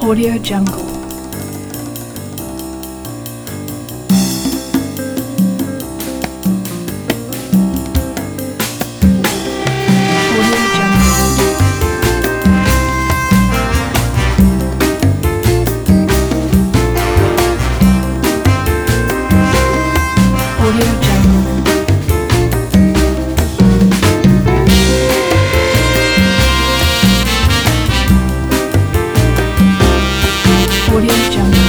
Audio Jungle. Audio Jungle. Audio Jungle.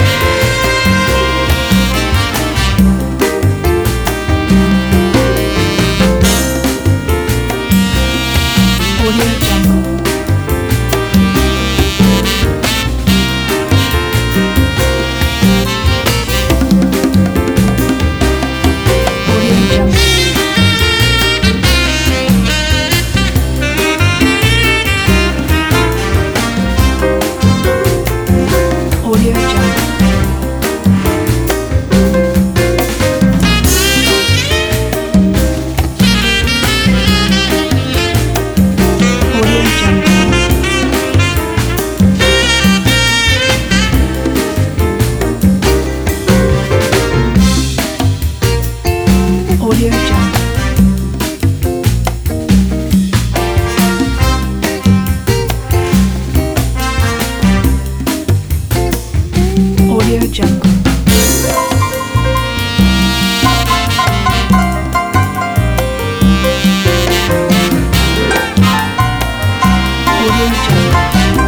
Audio Jungle. Audio Jungle. Audio Jungle. Audio Jungle. Audio Jungle. Audio Jungle. Audio Jungle.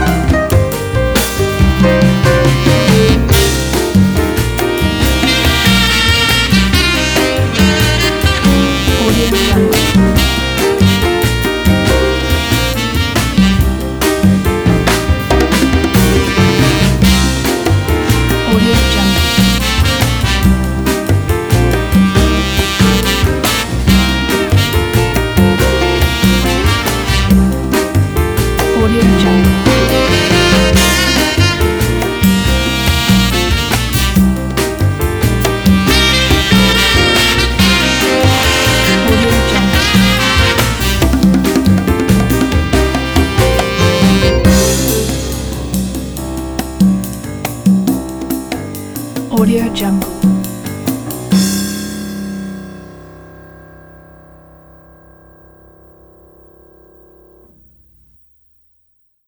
Audio Jungle. Audio Jungle. Audio Jungle. Audio Jungle. Audio Jungle.